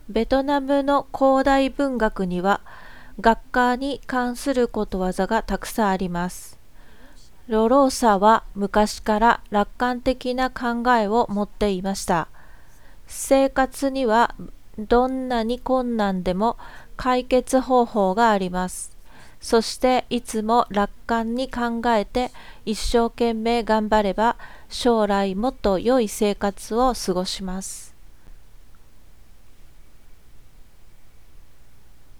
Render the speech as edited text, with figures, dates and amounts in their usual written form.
ベトナムの古代文学には学科に関することわざがたくさんあります。ロローサは昔から楽観的な考えを持っていました。生活にはどんなに困難でも解決方法があります。そしていつも楽観に考えて一生懸命頑張れば将来もっと良い生活を過ごします。